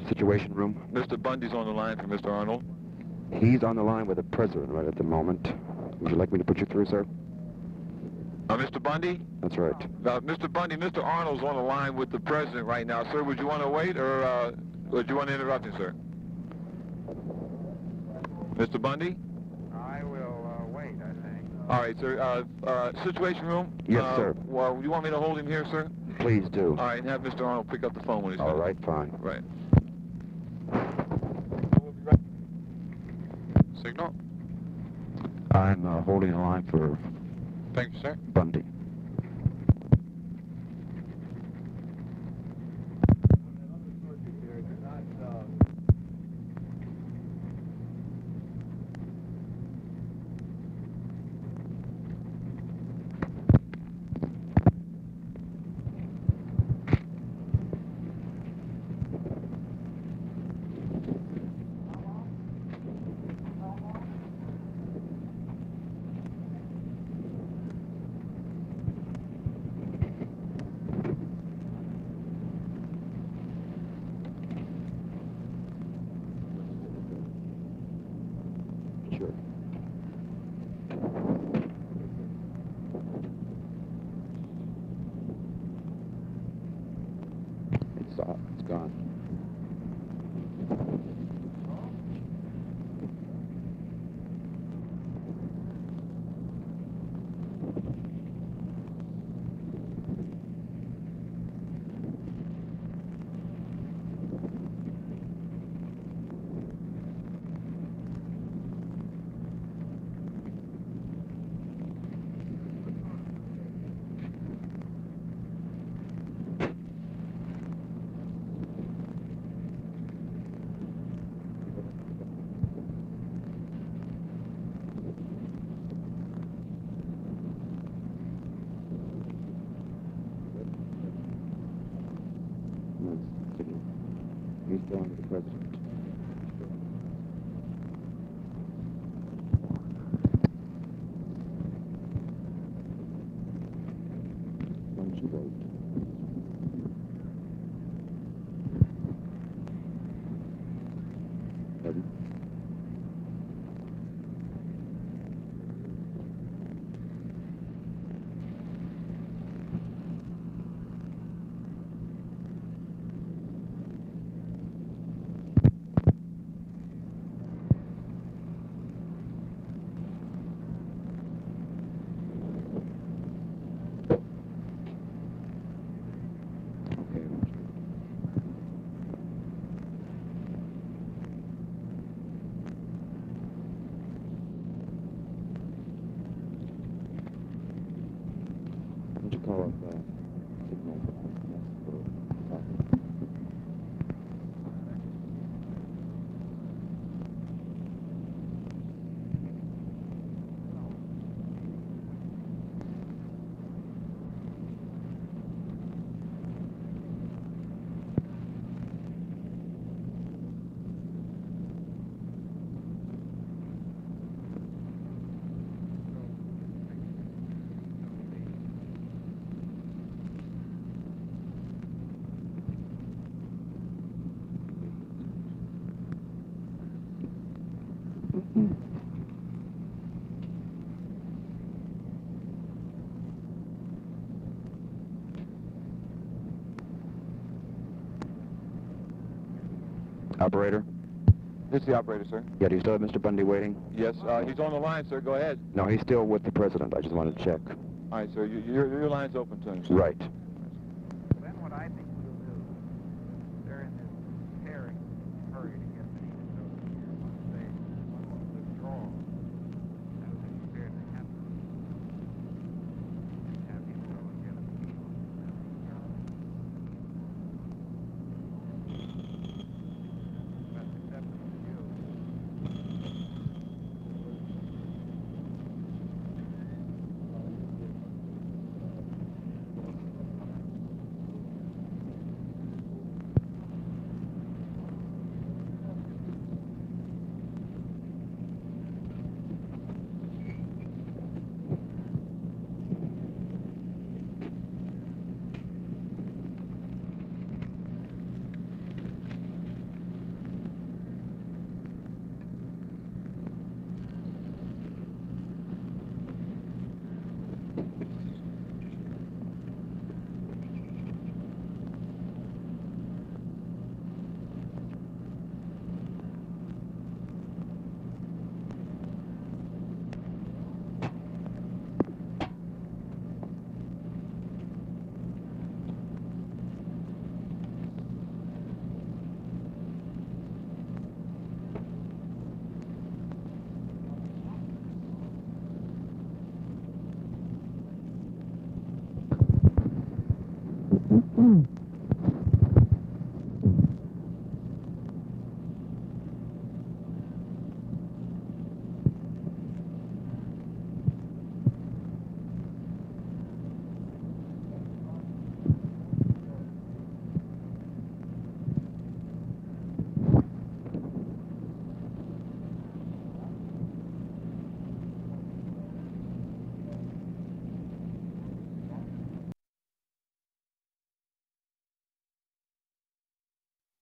Situation Room. Mr. Bundy's on the line for Mr. Arnold. He's on the line with the president right at the moment. Would you like me to put you through, sir? Mr. Bundy? That's right. Mr. Bundy, Mr. Arnold's on the line with the president right now. Sir, would you want to wait, or would you want to interrupt him, sir? Mr. Bundy? I will wait, I think. All right, sir. Situation Room? Yes, sir. Well, you want me to hold him here, sir? Please do. All right, and have Mr. Arnold pick up the phone when he's All ready. right, fine. Right. Signal? I'm holding the line for Thank you, sir. Bundy. Sure. It's gone. He's going to the president. Why don't you wait? Ready? Would you call up signal for Operator? This is the operator, sir. Yeah, do you still have Mr. Bundy waiting? Yes, he's on the line, sir. Go ahead. No, he's still with the president. I just wanted to check. All right, sir. Your line's open to him, sir. Right.